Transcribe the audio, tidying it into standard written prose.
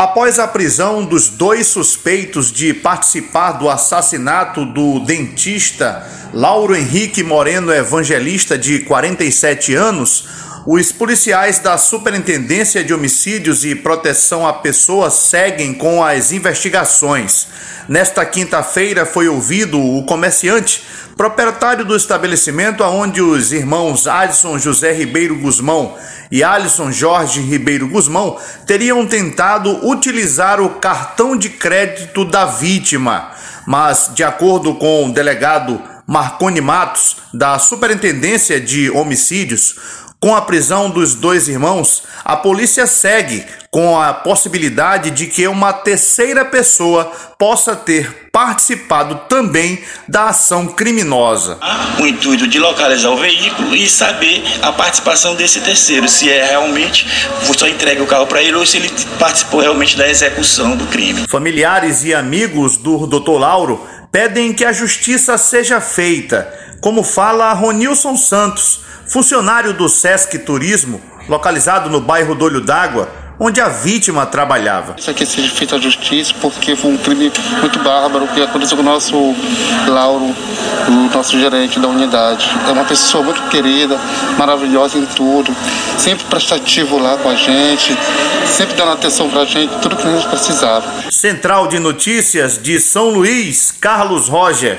Após a prisão dos 2 suspeitos de participar do assassinato do dentista Lauro Henrique Moreno Evangelista, de 47 anos, os policiais da Superintendência de Homicídios e Proteção à Pessoa seguem com as investigações. Nesta quinta-feira foi ouvido o comerciante, proprietário do estabelecimento onde os irmãos Alisson José Ribeiro Guzmão e Alisson Jorge Ribeiro Guzmão teriam tentado utilizar o cartão de crédito da vítima. Mas, de acordo com o delegado Marconi Matos, da Superintendência de Homicídios, com a prisão dos 2 irmãos, a polícia segue com a possibilidade de que uma terceira pessoa possa ter participado também da ação criminosa. O intuito de localizar o veículo e saber a participação desse terceiro, se é realmente, só entrega o carro para ele ou se ele participou realmente da execução do crime. Familiares e amigos do Dr. Lauro pedem que a justiça seja feita, como fala Ronilson Santos, funcionário do Sesc Turismo, localizado no bairro do Olho d'Água, onde a vítima trabalhava. Isso aqui seja feita a justiça, porque foi um crime muito bárbaro que aconteceu com o nosso Lauro, o nosso gerente da unidade. É uma pessoa muito querida, maravilhosa em tudo, sempre prestativo lá com a gente, sempre dando atenção pra gente, tudo que a gente precisava. Central de Notícias de São Luís, Carlos Roger.